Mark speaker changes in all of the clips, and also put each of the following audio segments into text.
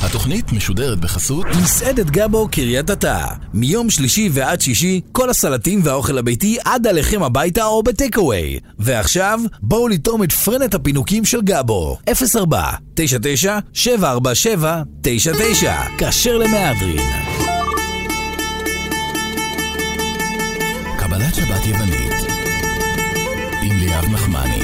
Speaker 1: התוכנית משודרת בחסות
Speaker 2: מסעדת גבו קריית אתא. מיום שלישי ועד שישי, כל הסלטים והאוכל הביתי עד עליכם הביתה או בטקאווי. ועכשיו, בואו לטעום את פרנת הפינוקים של גבו. 04-99-747-99. כשר למהדרין.
Speaker 1: קבלת שבת יוונית עם ליאב מחמני.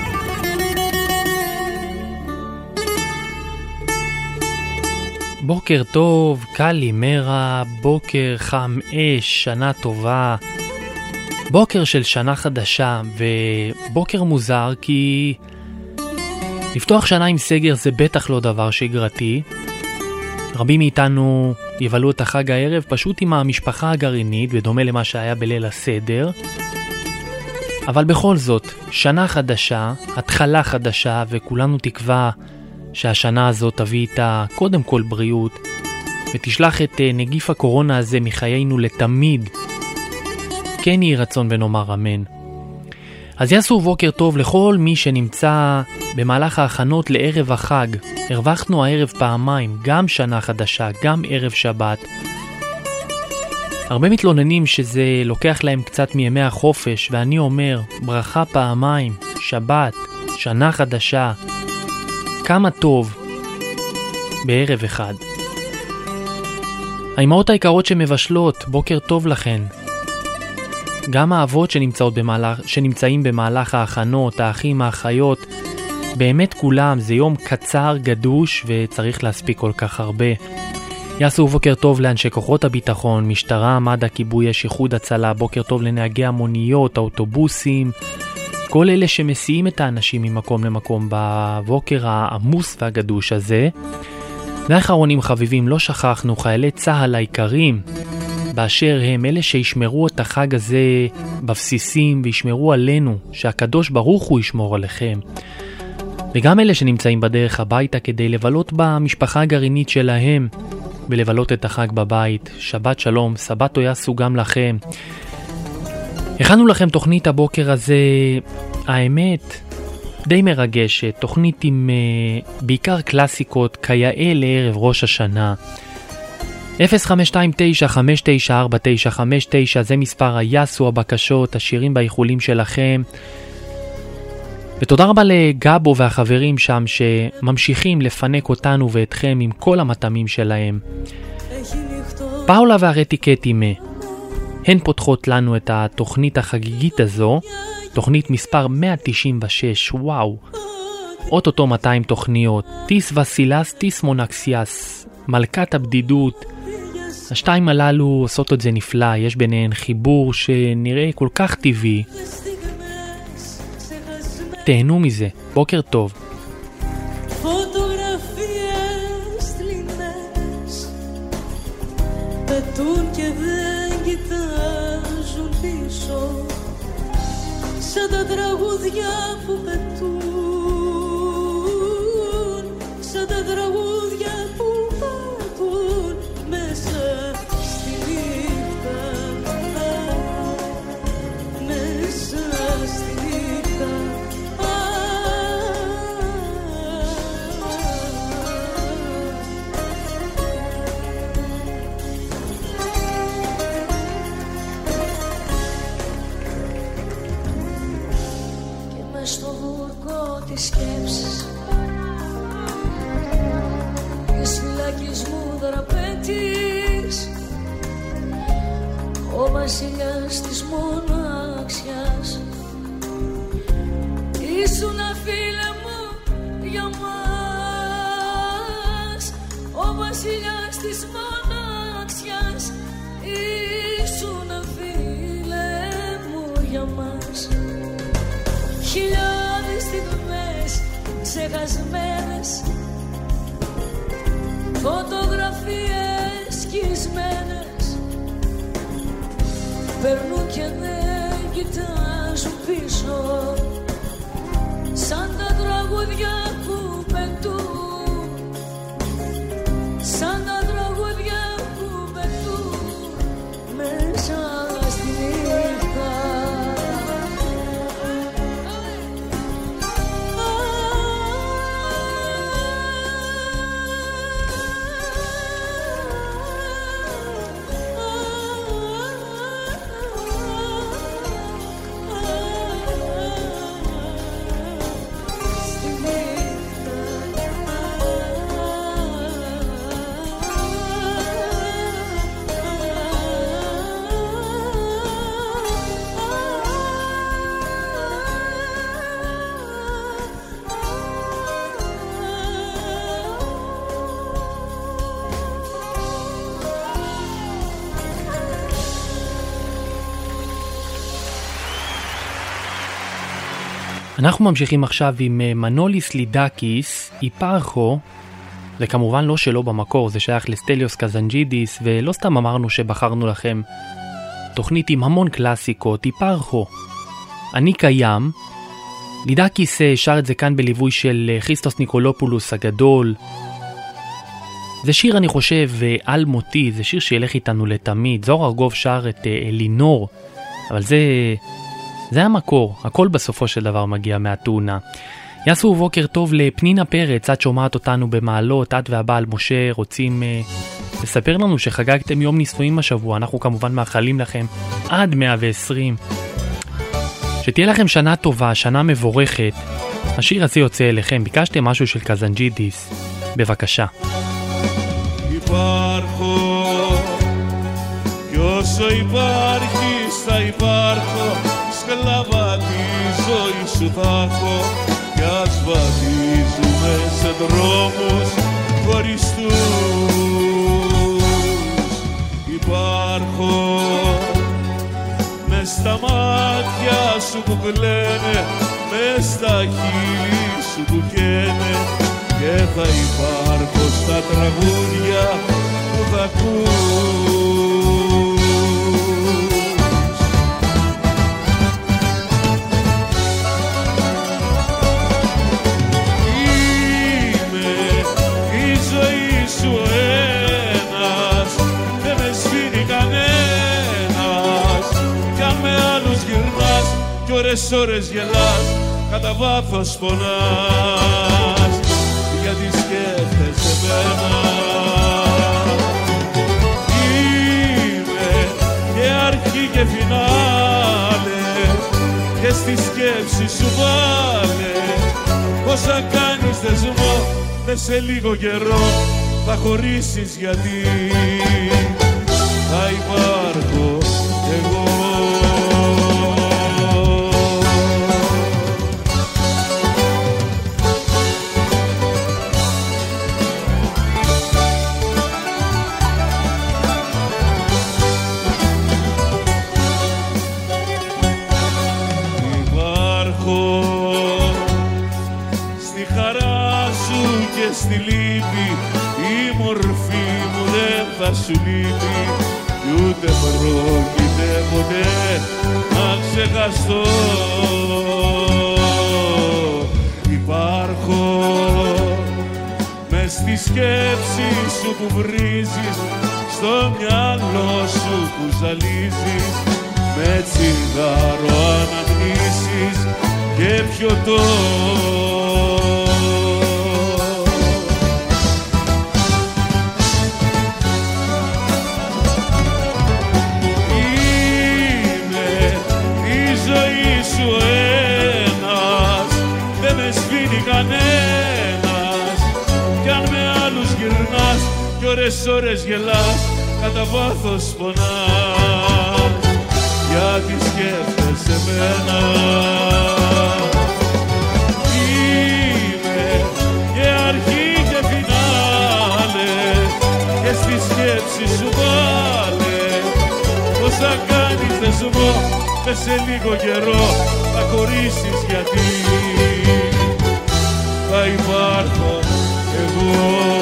Speaker 3: בוקר טוב, קלי מרה, בוקר חם אש, שנה טובה, בוקר של שנה חדשה, ובוקר מוזר כי לפתוח שנה עם סגר זה בטח לא דבר שגרתי. רבים מאיתנו יבלו את החג הערב פשוט עם המשפחה הגרעינית, בדומה למה שהיה בליל הסדר. אבל בכל זאת, שנה חדשה, התחלה חדשה, וכולנו תקווה שהשנה הזאת תביא איתה קודם כל בריאות, ותשלח את נגיף הקורונה הזה מחיינו לתמיד. כן יהי רצון ונאמר אמן. אז יעשו בוקר טוב לכל מי שנמצא במהלך ההכנות לערב החג. הרווחנו הערב פעמיים, גם שנה חדשה, גם ערב שבת. הרבה מתלוננים שזה לוקח להם קצת מימי החופש, ואני אומר, ברכה פעמיים, שבת, שנה חדשה, כמה טוב בערב אחד. האימהות היקרות שמבשלות, בוקר טוב לכן. גם האבות שנמצאים במהלך ההכנות, האחים, האחיות, באמת כולם, זה יום קצר, גדוש, וצריך להספיק כל כך הרבה. יעשו בוקר טוב לאנשי כוחות הביטחון, משטרה, מד"א, כיבוי אש, איחוד הצלה, בוקר טוב לנהגי המוניות, האוטובוסים, כל אלה שמסיעים את האנשים ממקום למקום בבוקר העמוס והגדוש הזה. ואחרונים חביבים, לא שכחנו, חיילי צהל העיקרים, באשר הם אלה שישמרו את החג הזה בבסיסים וישמרו עלינו, שהקדוש ברוך הוא ישמור עליכם. וגם אלה שנמצאים בדרך הביתה כדי לבלות במשפחה הגרעינית שלהם ולבלות את החג בבית. שבת שלום, סבתו יעשו גם לכם. הכנו לכם תוכנית הבוקר הזה, האמת, די מרגשת, תוכנית עם בעיקר קלאסיקות כיאה לערב ראש השנה. 0529-594959 זה מספר היסו הבקשות, השירים והאיחולים שלכם. ותודה רבה לגבו והחברים שם שממשיכים לפנק אותנו ואתכם עם כל המתאמים שלהם. פאולה והרטיקטימה, הן פותחות לנו את התוכנית החגיגית הזו, תוכנית מספר 196, וואו. אוטוטו 200 תוכניות, טיס וסילס, טיס מונקסיאס, מלכת הבדידות. השתיים הללו עושות את זה נפלא, יש ביניהן חיבור שנראה כל כך טבעי. תהנו מזה, בוקר טוב.
Speaker 4: Φωτογραφίες λινές πετούν και δεν κοιτάζουν πίσω, σαν τα τραγούδια που πετούν, σαν τα τραγούδια που πετούν μέσα στη νύχτα, μέσα στη νύχτα. Στο βούρκο της σκέψης, της φυλακισμού δραπέτης, ο βασιλιάς της μοναξιάς. Ήσουνα φίλε μου για μας, ο βασιλιάς της μοναξιάς. Ήσουνα φίλε μου για μας. Χιλιάδες στιγμές ξεχασμένες, φωτογραφίες σκισμένες, περνούν και δεν κοιτάζουν πίσω, σαν τα τραγούδια που πετούν, σαν τα τραγούδια που πετούν μέσα στη νύχτα.
Speaker 3: אנחנו ממשיכים עכשיו עם מנוליס לידקיס, איפרכו. זה כמובן לא שלו במקור, זה שייך לסטליוס קזנג'ידיס, ולא סתם אמרנו שבחרנו לכם תוכנית עם המון קלאסיקות. איפרכו, אני קיים. לידקיס שר את זה כאן בליווי של כריסטוס ניקולופולוס הגדול. זה שיר, אני חושב, על מותי, זה שיר שילך איתנו לתמיד. זוהר ארגוב שר את אלינור, אבל זה המקור, הכל בסופו של דבר מגיע מהטונה. יעשו בוקר טוב לפנינה פרץ, את שומעת אותנו במעלות, את והבעל משה רוצים לספר לנו שחגגתם יום נישואים השבוע, אנחנו כמובן מאחלים לכם עד 120. שתהיה לכם שנה טובה, שנה מבורכת. השיר הזה יוצא אליכם, ביקשתם משהו של קזנג'ידיס, בבקשה.
Speaker 5: Όσο υπάρχεις θα υπάρχω, σκλάβα τη ζωή σου θα έχω, κι ας βαδίζουμε σε δρόμους χωριστούς. Υπάρχω μες στα μάτια σου που κλαίνε, μες στα χείλη σου που καίνε, και θα υπάρχω στα τραγούδια που θα ακούς. Ώρες ώρες γελάς, κατά βάθος πονάς, γιατί σκέφτεσαι εμένα. Είμαι και αρχή και φινάλε, και στη σκέψη σου βάλε, όσα κάνεις δεσμό, μες σε λίγο καιρό θα χωρίσεις, γιατί θα υπάρχω εγώ. Στη λύπη η μορφή μου δεν θα σου λείπει, κι ούτε πρόκειται ποτέ να ξεχαστώ. Υπάρχω μες στη σκέψη σου που βρίζεις, στο μυαλό σου που ζαλίζεις, με τσιγάρο αναμνήσεις και πιωτό. Ώρες ώρες γελάς, κατά βάθος πονάς, γιατί σκέφτεσαι εμένα. Είμαι και αρχή και φινάλε, και στη σκέψη σου βάλε, όσα κάνεις δεσμό, μες σε λίγο καιρό θα χωρίσεις, γιατί θα υπάρχω εγώ.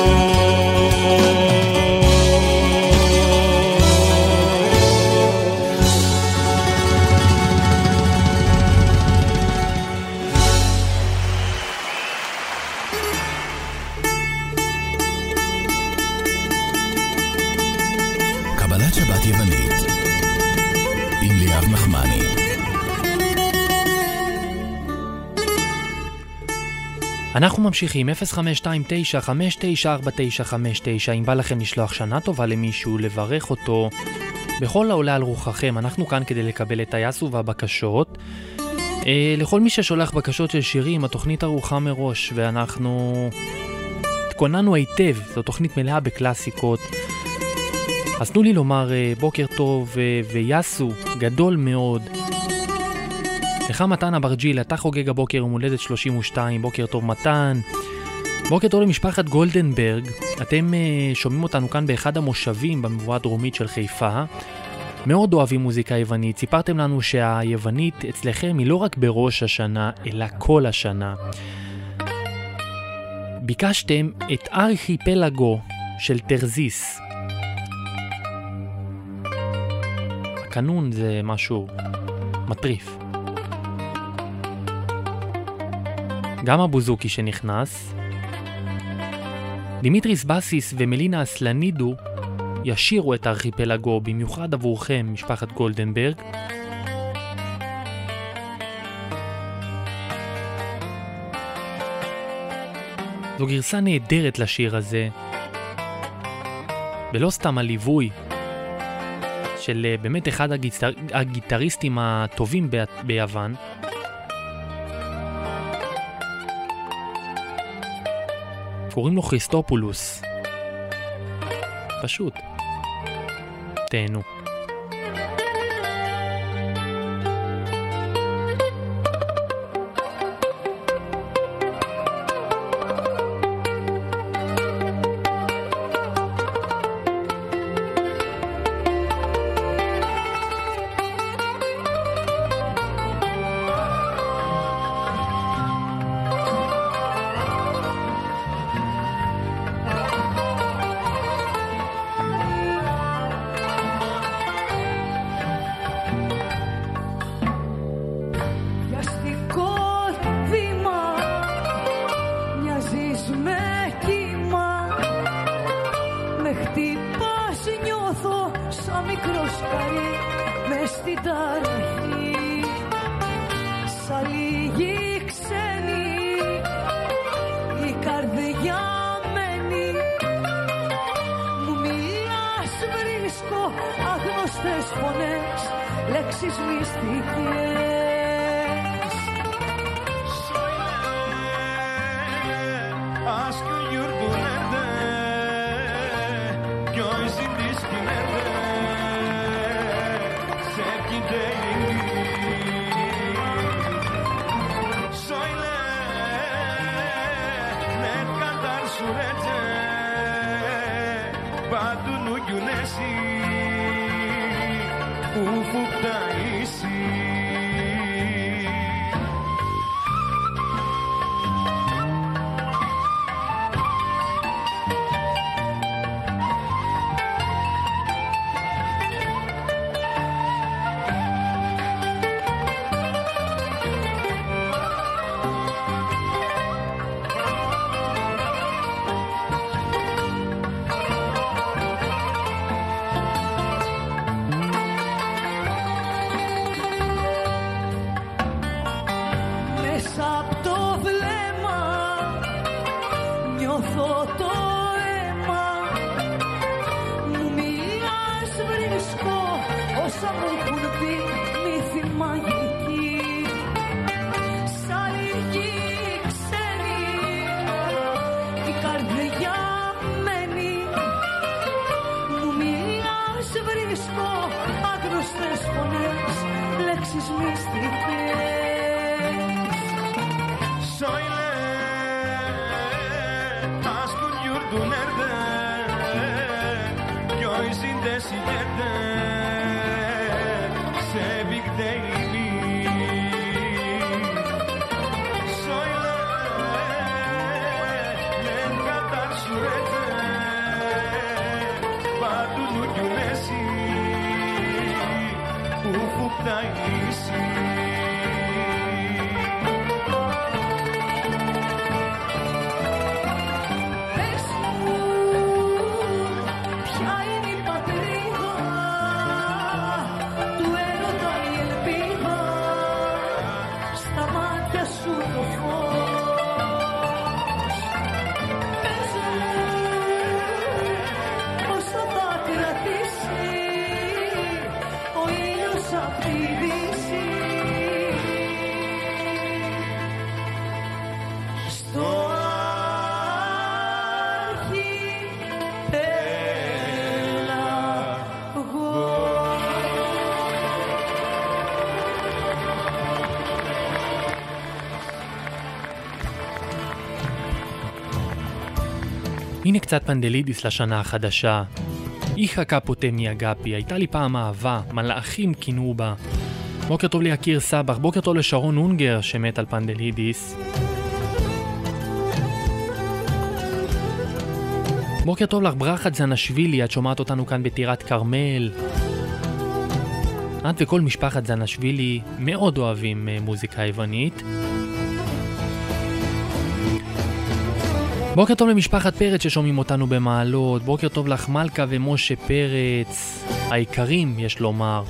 Speaker 1: קבלת שבת יוונית עם ליאב נחמני.
Speaker 3: אנחנו ממשיכים 0529-594959. אם בא לכם לשלוח שנה טובה למישהו, לברך אותו בכל העולה על רוחכם, אנחנו כאן כדי לקבל את היסו והבקשות. לכל מי ששולח בקשות של שירים, התוכנית ערוכה מראש, ואנחנו התכוננו היטב, זו תוכנית מלאה בקלאסיקות. אז תנו לי לומר בוקר טוב ויסו גדול מאוד לך מתן אברג'יל, אתה חוגג הבוקר יום הולדת 32, בוקר טוב מתן. בוקר טוב למשפחת גולדנברג, אתם שומעים אותנו כאן באחד המושבים במבואה הדרומית של חיפה. מאוד אוהבים מוזיקה יוונית. סיפרתם לנו שהיוונית אצלכם היא לא רק בראש השנה, אלא כל השנה. ביקשתם את ארכיפלגו של תרזיס. הקנון זה משהו מטריף. גם הבוזוקי שנכנס. דימיטריס בסיס ומלינה אסלנידו ישירו את ארכיפלגו במיוחד עבורכם, משפחת גולדנברג. זו גרסה נהדרת לשיר הזה, ולא סתם הליווי של באמת אחד הגיטריסטים הטובים ביוון. קוראים לו כריסטופולוס. פשוט תהנו. הנה קצת פנדלידיס לשנה החדשה. איכה קפוטמי אגפי, הייתה לי פעם אהבה, מלאכים כינו בה. בוקר טוב ליקיר סבח, בוקר טוב לשרון אונגר שמת על פנדלידיס. בוקר טוב לך ברחת זנשווילי, את שומעת אותנו כאן בטירת קרמל. את וכל משפחת זנשווילי מאוד אוהבים מוזיקה יוונית. בוקר טוב למשפחת פרץ ששומעים אותנו במעלות. בוקר טוב לך מלכה ומשה פרץ, העיקרים יש לומר.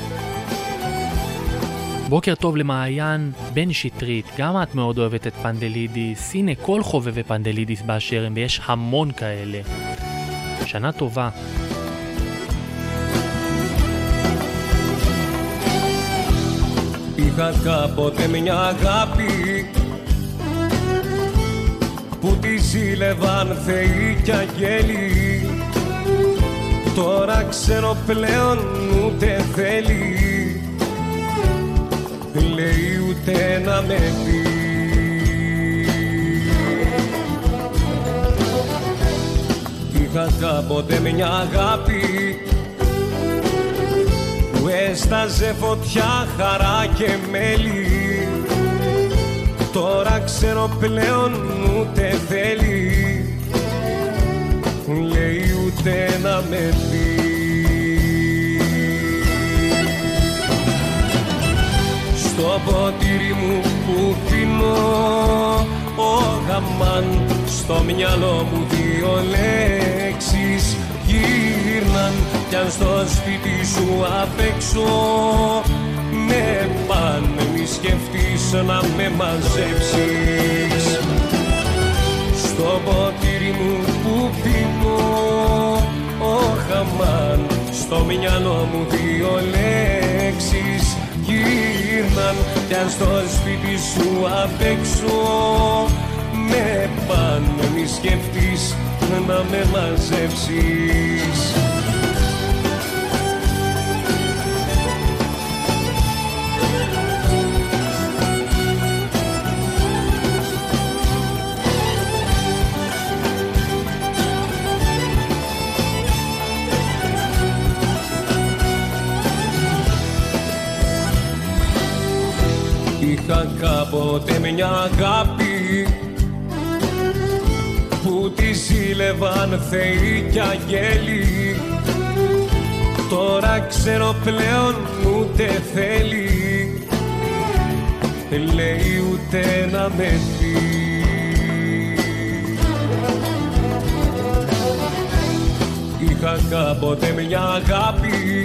Speaker 3: בוקר טוב למעיין בן שטרית, גם את מאוד אוהבת את פנדלידיס. הנה כל חובבי פנדלידיס באשר הם, ויש המון כאלה. שנה טובה.
Speaker 6: Είχα κάποτε μια αγάπη που τη ζήλευαν θεοί κι αγγέλοι. Τώρα ξέρω πλέον ούτε θέλει, λέει ούτε να με πει. Είχα κάποτε μια αγάπη που έσταζε φωτιά, χαρά και μέλι. Τώρα ξέρω πλέον ούτε θέλει, λέει ούτε να με πει. Στο ποτήρι μου που πίνω ο γαμάν, στο μυαλό μου δύο λέξεις γύρναν. Κι αν στο σπίτι σου απ' έξω με πάνε, μη σκεφτείς να με μαζέψεις. Στο ποτήρι μου που πίνω ο χαμάν, στο μυαλό μου δύο λέξεις γύρναν. Κι αν στο σπίτι σου απ' έξω με πάνε, μη σκεφτείς να με μαζέψεις. Είχα κάποτε μια αγάπη που τη ζήλευαν θεοί κι αγγέλοι. Τώρα ξέρω πλέον ούτε θέλει, λέει ούτε να με πει. Είχα κάποτε μια αγάπη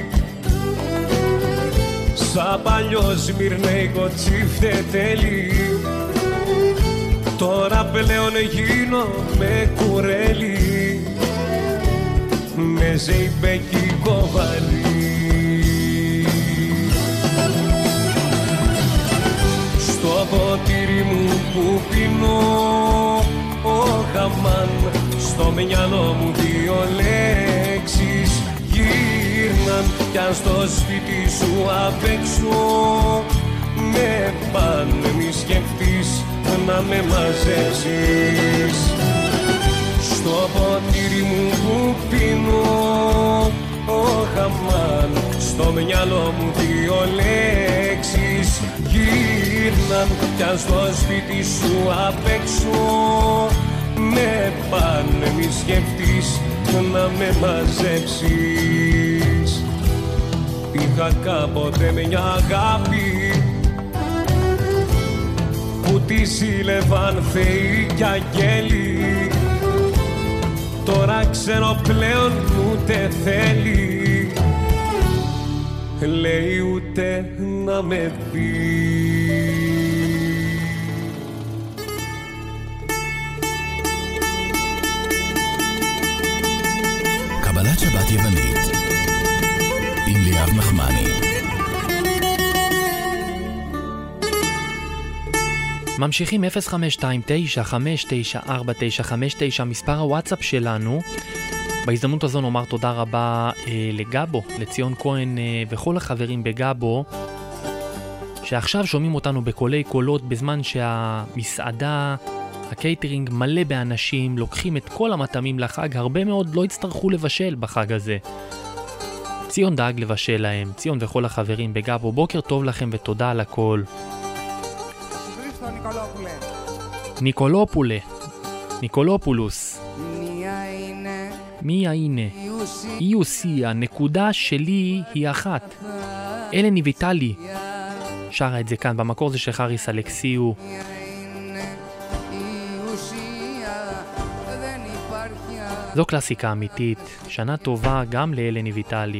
Speaker 6: σαν παλιό σμυρνέικο τσιφτετέλι. Τώρα πλέον γίνομαι κουρέλι με ζεϊμπέκικο βαλί. Στο ποτήρι μου που πίνω ο χαμάν, στο μυαλό μου δύο λέξεις γύρναν. Κι αν στο σπίτι σου απ' έξω με πάνε, μη σκεφτείς να με μαζέψεις. Στο ποτήρι μου που πίνω ο χαμάν, στο μυαλό μου δύο λέξεις γύρναν. Κι αν στο σπίτι σου απ' έξω με πάνε, μη σκεφτείς να με μαζέψεις. Είχα κάποτε μια αγάπη που τη ζήλευαν θεοί κι αγγέλοι. Τώρα ξέρω πλέον ούτε θέλει, λέει ούτε να με πει.
Speaker 1: קבלת שבת יוונית עם ליאב נחמני.
Speaker 3: ממשיכים 0529594959 מספר הוואטסאפ שלנו. בהזדמנות הזו נאמר תודה רבה לגבו, לציון כהן וכל החברים בגבו שעכשיו שומעים אותנו בקולי קולות בזמן שהמסעדה הקייטרינג מלא באנשים, לוקחים את כל המטעמים לחג, הרבה מאוד לא יצטרכו לבשל בחג הזה. ציון דאג לבשל להם, ציון וכל החברים בגבו, בוקר טוב לכם ותודה על הכל. ניקולופולוס. מי הנה? היא עושה, הנקודה שלי היא אחת. אלני ויטלי. שרה את זה כאן, במקור זה של חריס אלכסיו. זו קלאסיקה אמיתית, שנה טובה גם לאלני ויטלי.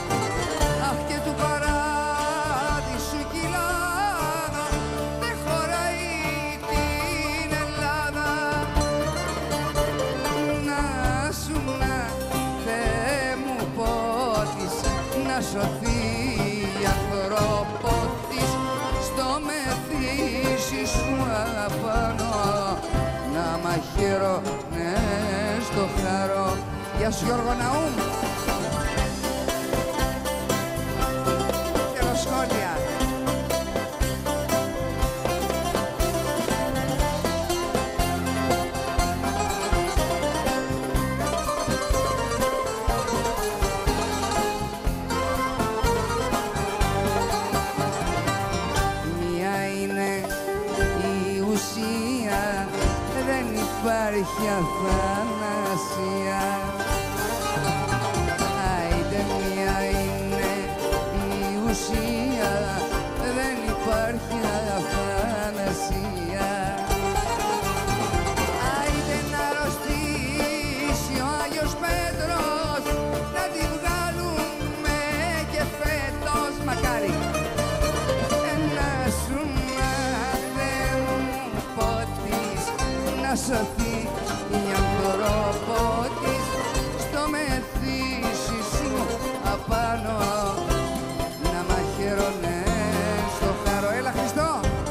Speaker 7: Μαχαίρο, ναι, στο χαρό. Γεια σου Γιώργο Ναούμ. Θέλω σχόλια. Μία είναι η ουσία, δεν υπάρχει αθανασία. Άιντε μία είναι η ουσία, δεν υπάρχει αθανασία. Άιντε να αρρωστήσει ο Άγιος Πέτρος, να τη βγάλουμε και φέτος μακάρι. Να σου να δεν μου ποτείς, να σωθεί η ανθρώπο της στο μεθύσι σου απάνω, να μαχαιρώνε στο χαρό. Έλα Χριστό!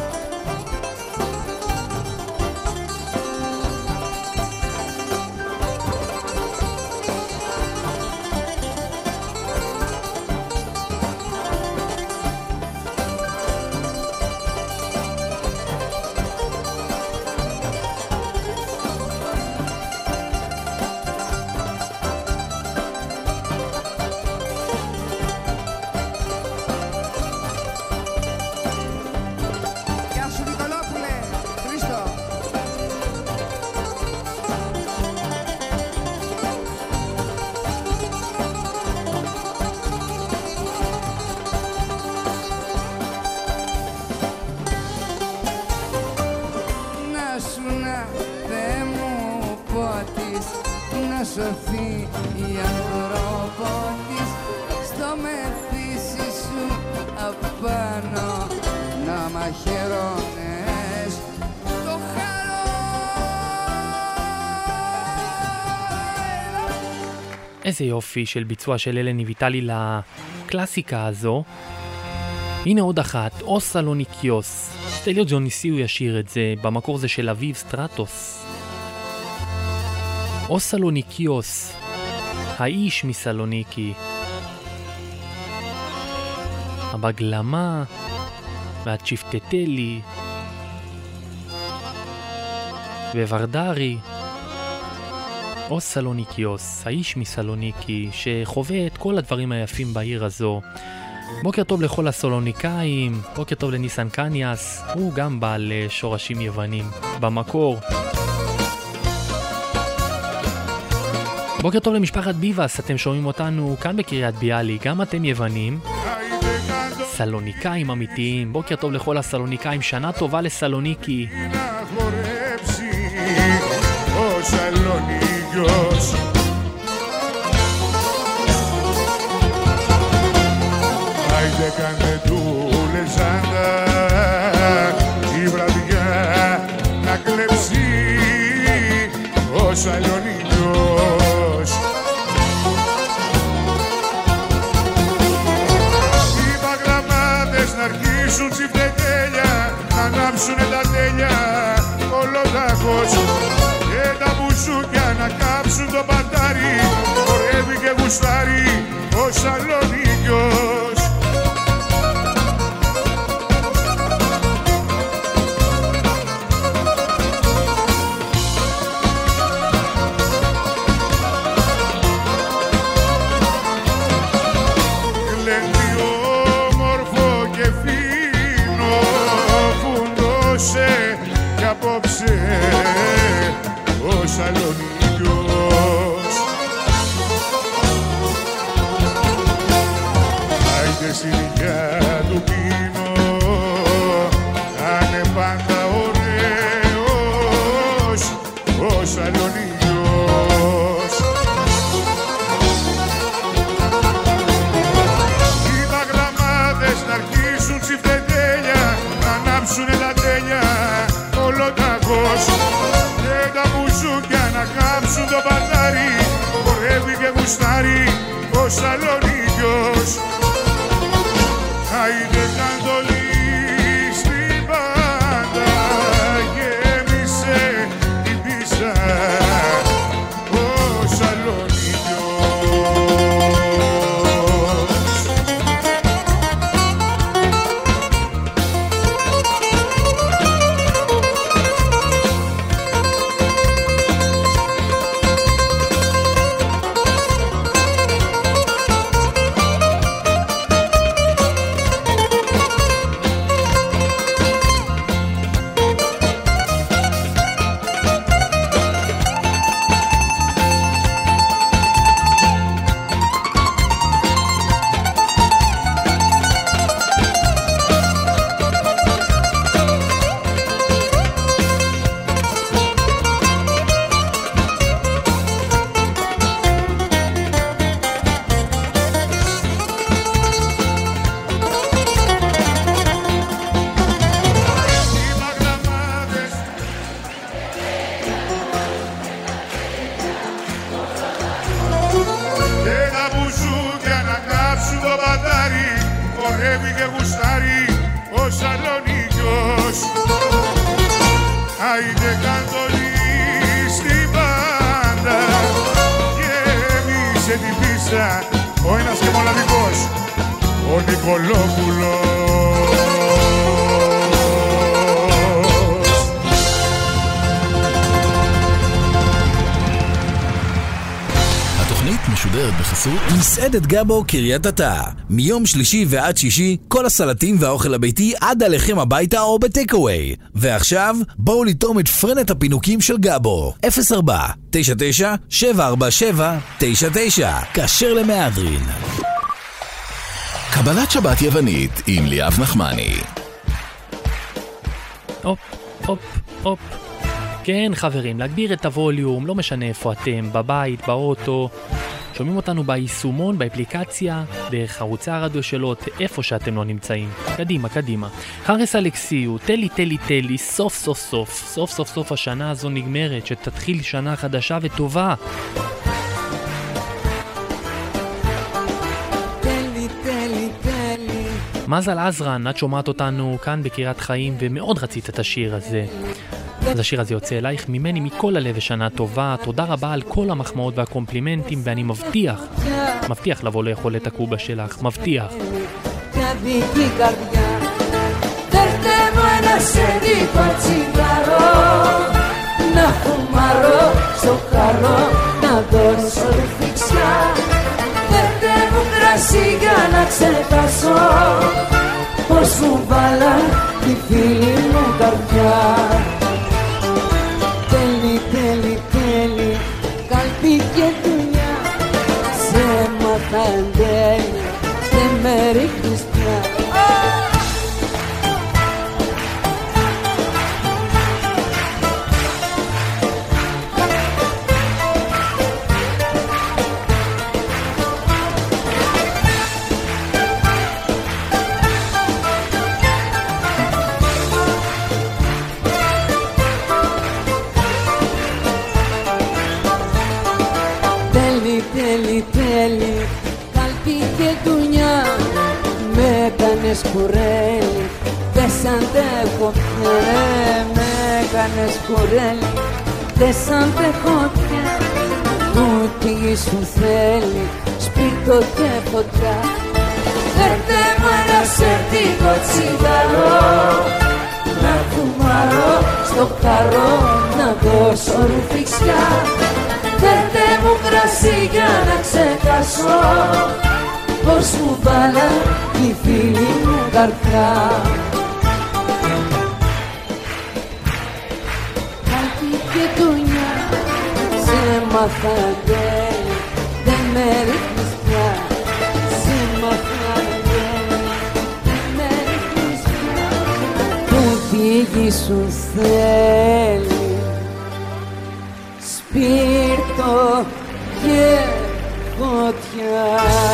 Speaker 7: Σωθεί η ανθρώπο της στο μεθύσι σου απάνω, να μαχαιρώνες το χαρό.
Speaker 3: איזה יופי של ביצוע של אלני ויטלי לקלאסיקה הזו. הנה עוד אחת, או סלוניקיוס. סטליו ג'וניסיו ישיר את זה, במקור זה של אביב סטרטוס. או סלוניקיוס, האיש מסלוניקי. הבגלמה והצ'פטטלי וורדרי. או סלוניקיוס, האיש מסלוניקי שחווה את כל הדברים היפים בעיר הזו. בוקר טוב לכל הסלוניקאים, בוקר טוב לניסן קניאס, הוא גם בעל שורשים יוונים במקור. בוקר טוב למשפחת ביבס, אתם שומעים אותנו כאן בקריית ביאלי, גם אתם יוונים, סלוניקאים אמיתיים. בוקר טוב לכל הסלוניקאים, שנה טובה לסלוניקי.
Speaker 5: Άιντε κάνε του λεζάντα η βραδιά να κλέψει ο Σαλονίκιος. Οι παγραμμάτες να αρχίσουν τσιφτετέλια, να ανάψουνε τα τέλια ολοτάχος και τα μπουζούκια να κάψουν το παντάρι. Χορεύει και γουστάρει ο Σαλονίκιος. Σαλονίκιος. Άιντε στη δικιά του πίνω, κάνε πάντα ωραίος ο Σαλονίκιος. Οι μαγλαμάδες να αρχίσουν τσιφτετέλια, να ανάψουνε τα τέλια ολοταγός, και τα μπουζούκια να κάψουν το παντάρι, χορεύει και γουστάρει ο Σαλονίκιος. Άιντε καντολή στην πάντα, γέμισε την πίστα ο Σαλονίκιος. Άιντε καντολή στην πάντα, γέμισε την πίστα ο ένας και μοναδικός, ο Νικολόπουλος.
Speaker 2: התוכנית משודרת בחסות מסעדת גבו קריית אתא. מיום שלישי ועד שישי כל הסלטים והאוכל הביתי עד עליכם הביתה או בטקאווי. ועכשיו בואו לטעום את פרנת הפינוקים של גבו. 04-99-747-99 כשר למהדרין.
Speaker 1: קבלת שבת יוונית עם ליאב נחמני.
Speaker 3: הופ, הופ, הופ. כן חברים, להגביר את הווליום, לא משנה איפה אתם, בבית, באוטו, שומעים אותנו ביישומון, באפליקציה, דרך ערוצי הרדיו שלו, איפה שאתם לא נמצאים. קדימה, קדימה. חרס אלכסיו, תלי, תלי, תלי, סוף סוף סוף, סוף סוף סוף השנה הזו נגמרת, שתתחיל שנה חדשה וטובה.
Speaker 7: תלי, תלי, תלי.
Speaker 3: מזל עזרן, את שומעת אותנו כאן בקריית חיים, ומאוד רצית את השיר הזה. אז השיר הזה יוצא אלייך ממני מכל הלב ושנה טובה. תודה רבה על כל המחמאות והקומפלימנטים, ואני מבטיח לבוא לאכול את הקובה שלך, מבטיח.
Speaker 4: Δέρτε μου ένα σεντικό τσιγάρο, να φουμάρω στο καρό, να δώσω ρουφιξιά. Δέρτε μου κρασί για να ξεχάσω πως μου βάλα τη φίλη μου καρδιά.
Speaker 7: Τέλει, τέλει, τέλει, καλπί και δουλειά. Σε μάθα εν τέλει, δεν με ρίχνεις πια. Τέλει, τέλει, καλπί και δουλειά. Με έκανες κουρέλι, δεν σ' αντέχω πια. Με έκανες κουρέλι, δεν σ' αντέχω πια. Ούτε η γη σου θέλει, σπίρτο και φωτιά.
Speaker 4: Δέρτε μου ένα σεντικό τσιγάρο, να φουμάρω στο καρό, να δώσω ρουφιξιά. Δέρτε μου κρασί για να ξεχάσω πως μου βάλα η φίλη μου καρδιά.
Speaker 7: Καλπί και δουλειά, μαθαντέλη δεν με ρίχνεις πια. Σε μαθαντέλη δεν με ρίχνεις πια. Που τη γη σου θέλει σπίρτο και φωτιά.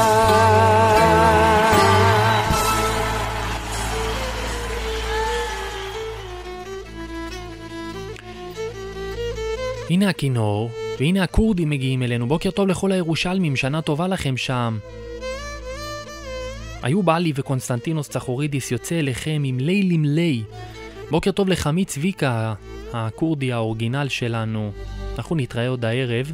Speaker 3: הנה הכינור, והנה הכורדים מגיעים אלינו. בוקר טוב לכל הירושלמים, שנה טובה לכם שם. היו בעלי וקונסטנטינוס צחורידיס יוצא אליכם עם לילים לי. בוקר טוב לחמי צביקה, הכורדי האורגינל שלנו. אנחנו נתראה עוד הערב.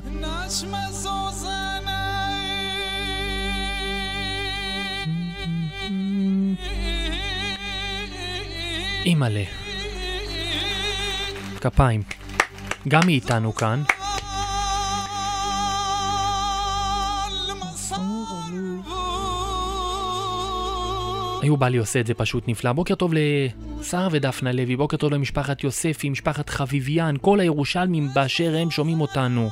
Speaker 3: אימאלה. כפיים. גם היא איתנו כאן. היו בא לי עושה את זה פשוט נפלא. בוקר טוב לשר ודפנה לוי, בוקר טוב למשפחת יוספי, משפחת חביביאן, כל הירושלמים באשר הם שומעים אותנו.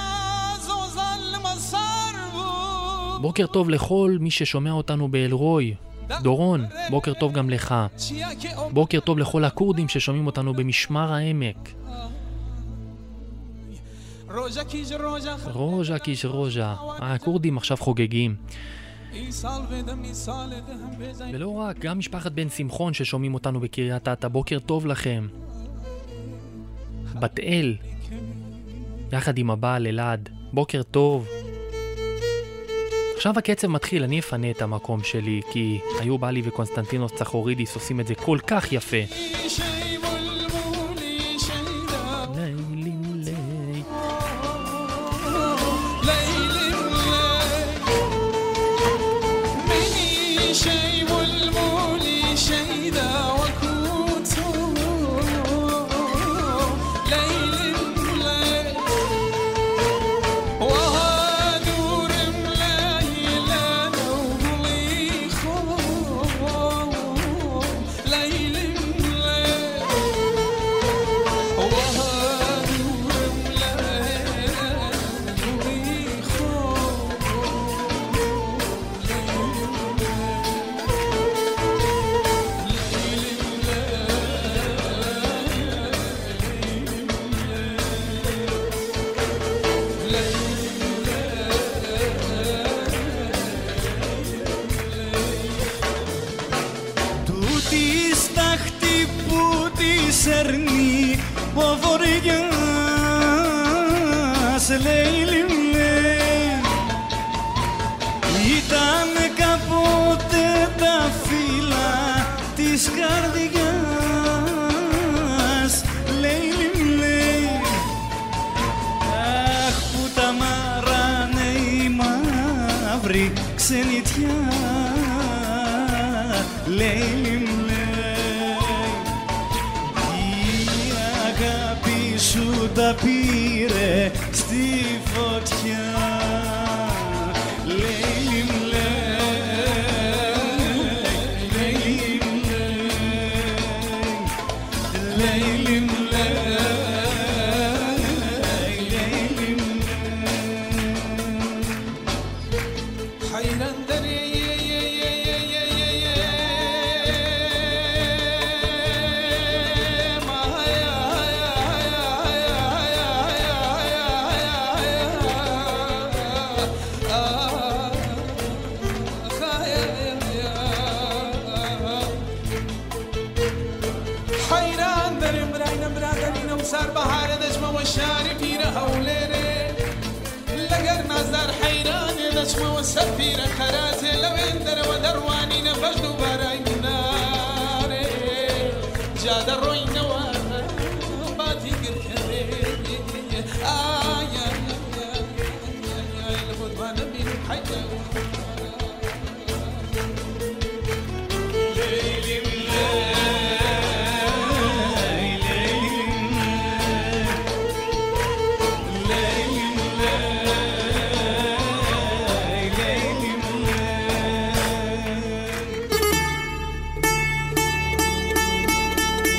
Speaker 3: בוקר טוב לכל מי ששומע אותנו באלרוי. דורון, בוקר טוב גם לך. בוקר טוב לכל הכורדים ששומעים אותנו במשמר העמק. רוז'ה קיש רוז'ה. הכורדים עכשיו חוגגים. ולא רק, גם משפחת בן שמחון ששומעים אותנו בקריית אתא, בוקר טוב לכם. בת אל, יחד עם הבעל אלעד, בוקר טוב. עכשיו הקצב מתחיל, אני אפנה את המקום שלי, כי היו בעלי וקונסטנטינוס צחורידיס עושים את זה כל כך יפה.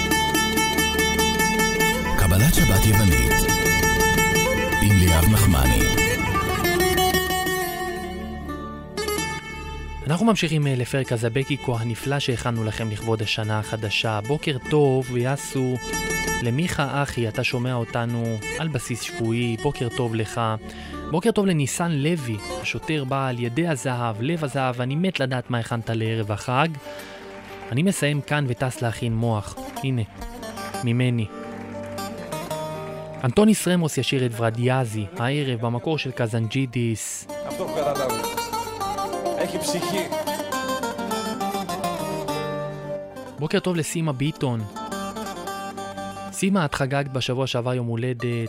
Speaker 1: קבלת שבת יוונית עם ליאב נחמני.
Speaker 3: אנחנו ממשיכים לפרק הזבקיקו הנפלא שהכנו לכם לכבוד השנה החדשה. בוקר טוב ויעשו למיכה אחי, אתה שומע אותנו על בסיס שבועי, בוקר טוב לך. בוקר טוב לניסן לוי, השוטר בעל ידי הזהב, לב הזהב, אני מת לדעת מה הכנת לערב החג. אני מסיים כאן וטס להכין מוח, הנה, ממני. אנטוניס רמוס ישיר את ורדיאזי, הערב במקור של קזנג'ידיס.
Speaker 6: Αυτό που καταλάβει. Έχει ψυχή.
Speaker 3: בוקר טוב לסימה ביטון. סימה, את חגגת בשבוע שעבר יום הולדת.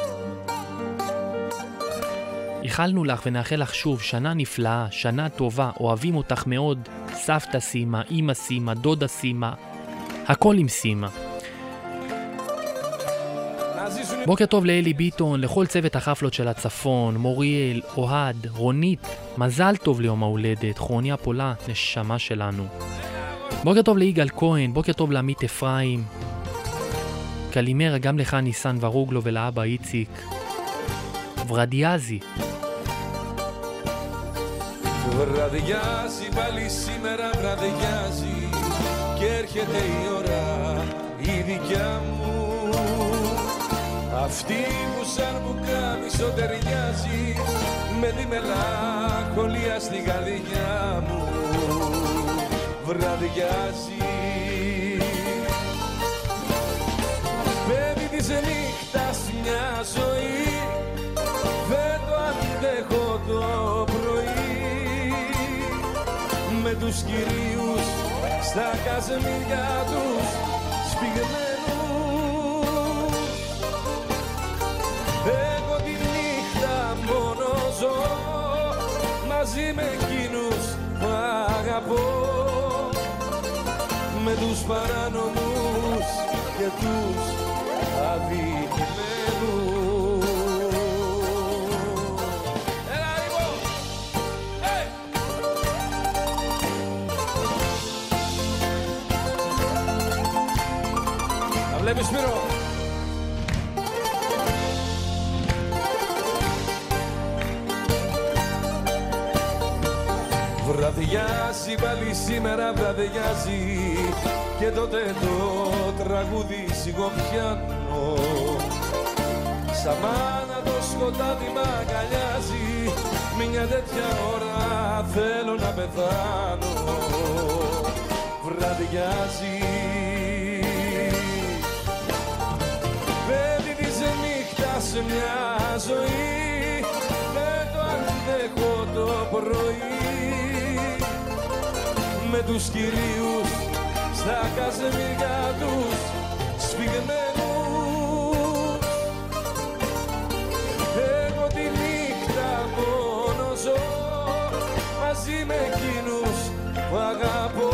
Speaker 3: איחלנו לך ונאחל לך שוב שנה נפלאה, שנה טובה, אוהבים אותך מאוד. סבתא סימה, אמא סימה, דודה סימה, הכל עם סימה. בוקר טוב לאלי ביטון, לכל צוות החפלות של הצפון, מוריאל, אוהד, רונית, מזל טוב ליום ההולדת, כרוניה פולה, נשמה שלנו. בוקר טוב ליגאל כהן, בוקר טוב לעמית אפרים. קלימרה גם לך ניסן ורוגלו ולאבא איציק. ורדיאזי.
Speaker 6: Βραδιάζει πάλι σήμερα, βραδιάζει και έρχεται η ώρα η δικιά μου. Αυτή που σαν πουκάμισο ταιριάζει με τη μελαγχολία στην καρδιά μου. Βραδιάζει. Πέφτει της νύχτας μια ζωή, δεν το αντέχω το πρωί. Με τους κυρίους στα κασμίδια τους σπιγμένους. Εγώ τη νύχτα μόνο ζω μαζί με εκείνους που αγαπώ, με τους παράνομους και τους αδικημένους. Βλέπεις Σπύρο. Βραδιάζει πάλι σήμερα, βραδιάζει και τότε το τραγούδι σιγοπιάνω. Σαν μάνα το σκοτάδι μ' αγκαλιάζει, μια τέτοια ώρα θέλω να πεθάνω. Βραδιάζει. Σε μια ζωή δεν το αντέχω το πρωί, με τους κυρίους στα κασμίδια τους σφιγμένους. Εγώ τη νύχτα μόνο ζω μαζί με εκείνους που αγαπώ,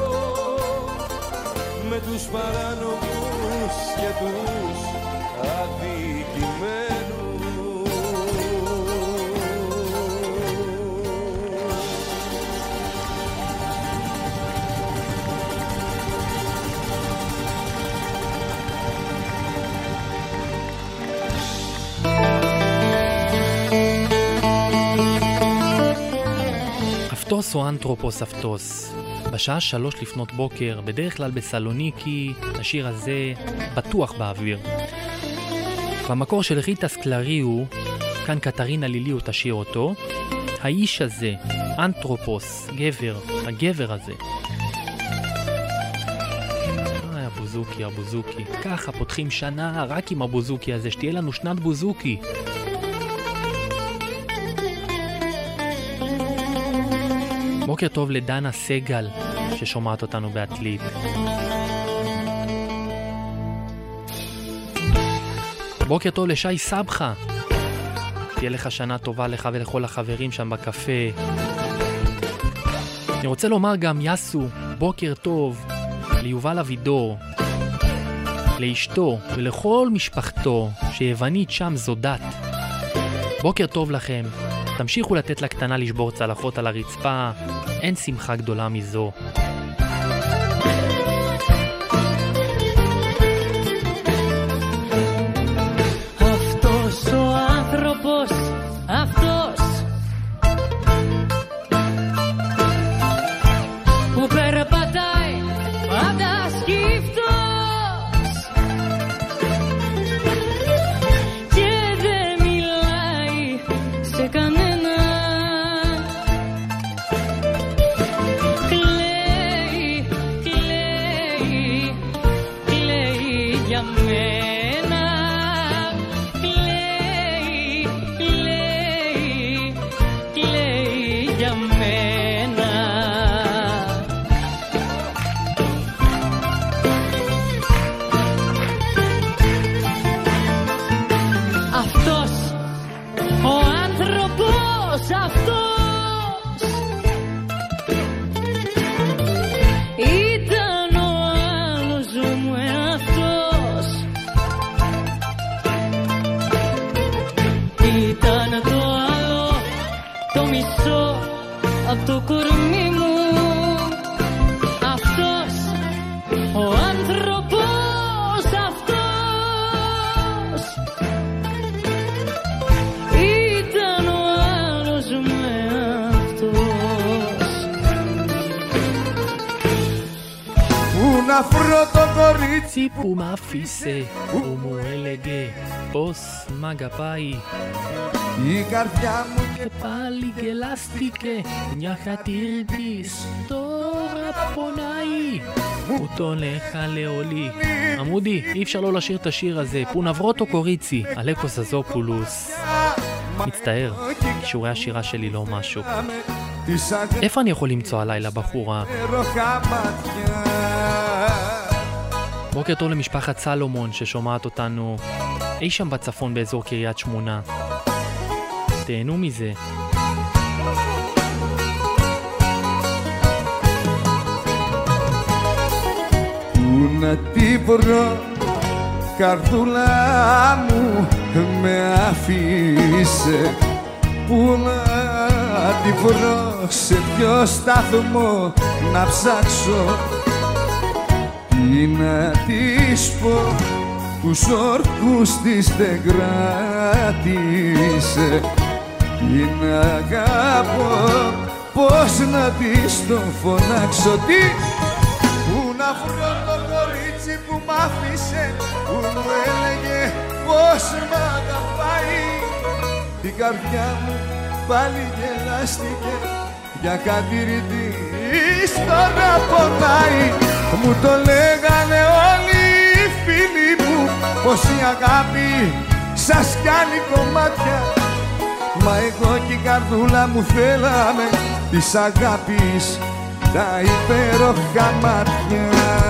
Speaker 6: με τους παράνομους και τους αδικημένους.
Speaker 3: אבטוס או אנתרופוס אבטוס. בשעה 3 לפנות בוקר, בדרך כלל בסלוניקי, השיר הזה בטוח באוויר. במקור של ריטה סקלריו, כאן קטרינה ליליו תשאיר אותו. האיש הזה, אנתרופוס, גבר, הגבר הזה. הבוזוקי, הבוזוקי. ככה פותחים שנה רק עם הבוזוקי הזה, שתהיה לנו שנת בוזוקי. בוקר טוב לדנה סגל ששומעת אותנו בעתלית. בוקר טוב לשי סבחה, תהיה לך שנה טובה לך ולכל החברים שם בקפה. אני רוצה לומר גם יסו בוקר טוב ליובל אבידור, לאשתו ולכל משפחתו שיוונית שם זו דת. בוקר טוב לכם, תמשיכו לתת לקטנה לשבור צלחות על הרצפה, אין שמחה גדולה מזו.
Speaker 7: Αυτός ο άνθρωπος, αυτός
Speaker 4: έξω απ' το κορμί μου. Αυτός ο άνθρωπος αυτός ήταν ο άλλος με αυτός.
Speaker 6: Πού να βρω το κορίτσι
Speaker 3: που μ' άφησε, που μου έλεγε πως μ' αγαπάει.
Speaker 6: η καρδιά μου
Speaker 3: Και πάλι γελάστηκε, μια χατήρι της τώρα πονάει. Που τον έχαλε όλοι. עמודי, אי אפשר לא לשיר את השיר הזה. פונברוטו קוריצי, אלקו זזופולוס. מצטער, שיעורי השירה שלי לא משהו. איפה אני יכול למצוא הלילה בחורה? בוקר טוב למשפחת סלומון ששומעת אותנו אי שם בצפון באזור קריית שמונה. תהנו מזה.
Speaker 6: Πού να τη βρω, καρδούλα μου με αφήσε. Πού να τη βρω, σε ποιο σταθμό να ψάξω. Τι να της πω, τους όρκους της δεν κράτησε. Τι να αγαπώ, πώς να της το φωνάξω. Τι, πού να βρω το κορίτσι που μ' άφησε, που μου έλεγε πως μ' αγαπάει. Την καρδιά μου πάλι γελάστηκε, για χατήρι της τώρα πονάει. Μου το λέγανε όλοι οι φίλοι μου, πως η αγάπη σας κάνει κομμάτια. Μα εγώ και η καρδούλα μου θέλαμε της αγάπης τα υπέροχα μάτια.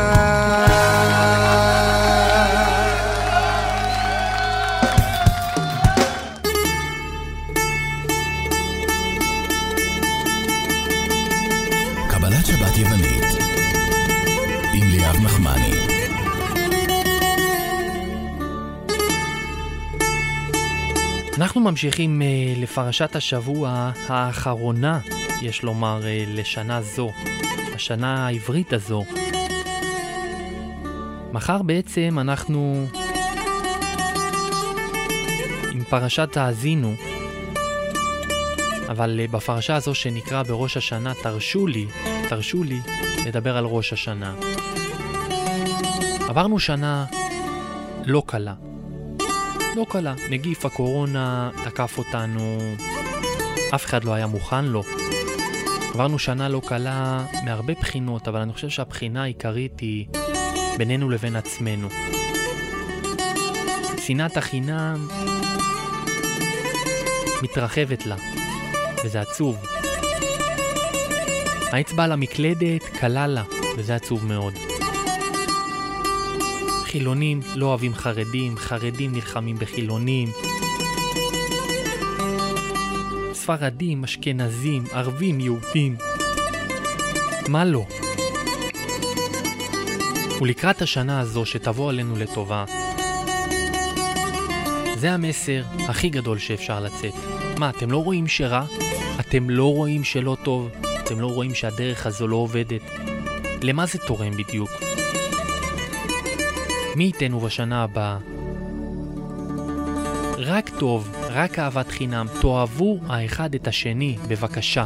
Speaker 1: קבלת שבת יוונית עם ליאב נחמני.
Speaker 3: אנחנו ממשיכים לפרשת השבוע האחרונה, יש לומר, לשנה זו, השנה העברית הזו. מחר בעצם אנחנו עם פרשת האזינו, אבל בפרשה הזו שנקרא בראש השנה, תרשו לי לדבר על ראש השנה. עברנו שנה לא קלה. לא קלה. נגיף הקורונה תקף אותנו, אף אחד לא היה מוכן לו. עברנו שנה לא קלה מהרבה בחינות, אבל אני חושב שהבחינה העיקרית היא בינינו לבין עצמנו. שנאת החינם מתרחבת לה, וזה עצוב. האצבע על המקלדת קלה לה, וזה עצוב מאוד. חילונים לא אוהבים חרדים, חרדים נלחמים בחילונים. ספרדים, אשכנזים, ערבים, יהודים. מה לא? ולקראת השנה הזו שתבוא עלינו לטובה, זה המסר הכי גדול שאפשר לצאת. מה, אתם לא רואים שרע? אתם לא רואים שלא טוב? אתם לא רואים שהדרך הזו לא עובדת? למה זה תורם בדיוק? מי ייתנו בשנה הבאה? רק טוב, רק אהבת חינם. תאהבו האחד את השני, בבקשה.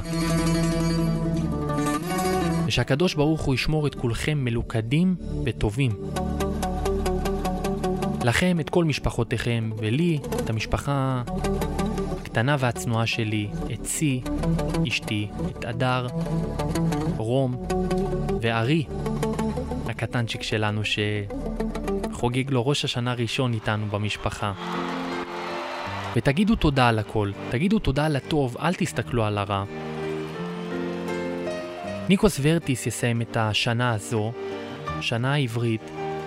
Speaker 3: ושהקדוש ברוך הוא ישמור את כולכם מלוכדים וטובים. לכם, את כל משפחותיכם, ולי, את המשפחה הקטנה והצנועה שלי, את צי, אשתי, את אדר, רום וארי, הקטנצ'יק שלנו שחוגג לו ראש השנה ראשון איתנו במשפחה. ותגידו תודה על הכל, תגידו תודה על הטוב, אל תסתכלו על הרע. ניקוס ורטיס יסיים את השנה הזו, שנה העברית.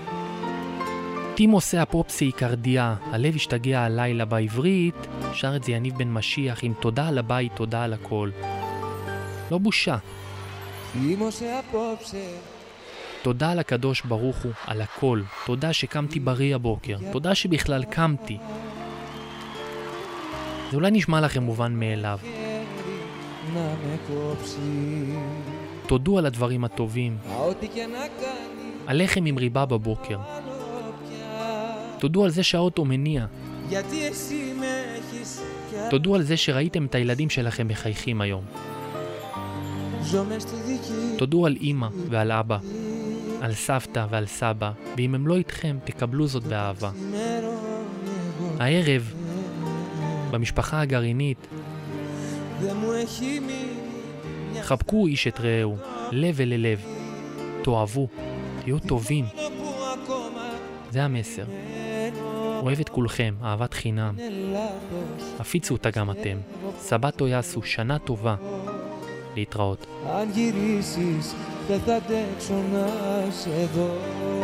Speaker 3: טימו עושה אפופסי קרדיה, הלב השתגע הלילה בעברית, שר את זה יניב בן משיח עם תודה על הבית, תודה על הכל. לא בושה.
Speaker 6: טימו עושה אפופסי.
Speaker 3: תודה על הקדוש ברוך הוא, על הכל. תודה שקמתי בריא הבוקר. תודה שבכלל קמתי. זה אולי נשמע לכם מובן מאליו.
Speaker 6: να με κόψει.
Speaker 3: תודו על הדברים הטובים.
Speaker 6: Ό,τι και να κάνει
Speaker 3: הלחם עם ריבה בבוקר. תודו על זה שהאוטו מניע.
Speaker 6: γιατί εσύ με έχεις κι
Speaker 3: תודו על זה שראיתם את הילדים שלכם מחייכים היום.
Speaker 6: ζω μες στη δική
Speaker 3: תודו על אמא ועל אבא, על סבתא ועל סבא, ואם הם לא איתכם, תקבלו זאת באהבה.
Speaker 6: ημέρων εγώ
Speaker 3: הערב, במשפחה הגרעינית,
Speaker 6: δεν μου έχει μείνει μια
Speaker 3: חבקו איש את רעהו, לב אל לב. תאהבו, תהיו טובים.
Speaker 6: που ακόμα
Speaker 3: זה המסר. אוהב את כולכם, אהבת חינם.
Speaker 6: είναι λάθος.
Speaker 3: הפיצו אותה גם אתם. סבתו יעשו, שנה טובה. להתראות.
Speaker 6: Αν γυρίσεις δεν θα αντέξω να σε δω.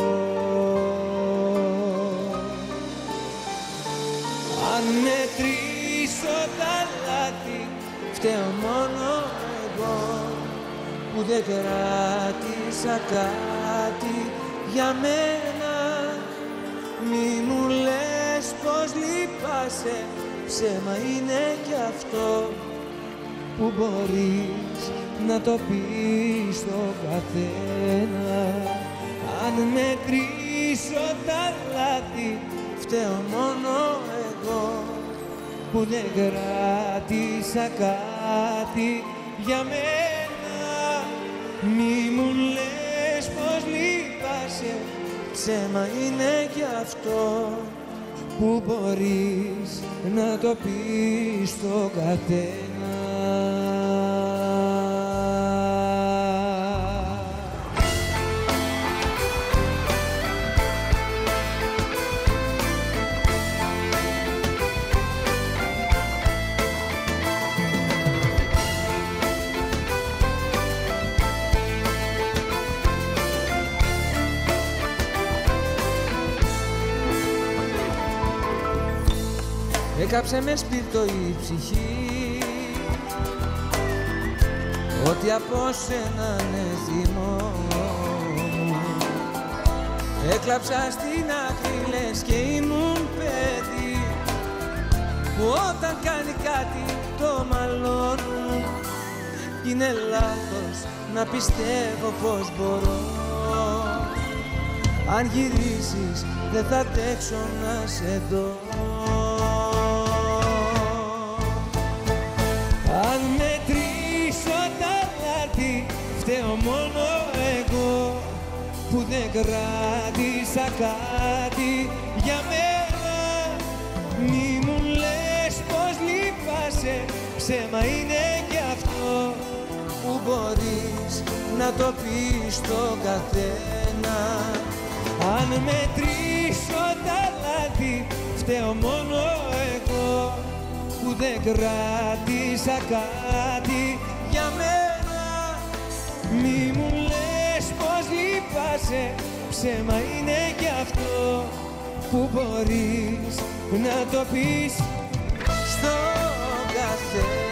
Speaker 6: Αν μετρήσω τα λάθη φταίω μόνο εγώ που δεν κράτησα κάτι για μένα. Μη μου λες πως λυπάσαι, ψέμα είναι κι αυτό που μπορείς να το πεις στον καθένα. Αν μετρήσω τα λάθη φταίω μόνο εγώ που δεν κράτησα κάτι για μένα. Μη μου λες πως λυπάσαι, ψέμα είναι κι αυτό που μπορείς να το πεις στον καθένα. Έκαψε με σπίρτο η ψυχή, ό,τι από σένα είναι θυμό μου. Έκλαψα στην άκρη λες και ήμουν παιδί, που όταν κάνει κάτι το μαλώνουν. Είναι λάθος να πιστεύω πως μπορώ, αν γυρίσεις δεν θα αντέξω να σε δω. Αν μετρήσω τα λάθη φταίω μόνο εγώ που δεν κράτησα κάτι για μένα. Μη μου λες πως λυπάσαι, ψέμα είναι κι αυτό που μπορείς να το πεις στον καθένα. Αν μετρήσω τα λάθη φταίω μόνο εγώ που δεν κράτησα κάτι για μένα. Μη μου λες πως λυπάσαι, ψέμα είναι κι αυτό που μπορείς να το πεις στον καθένα.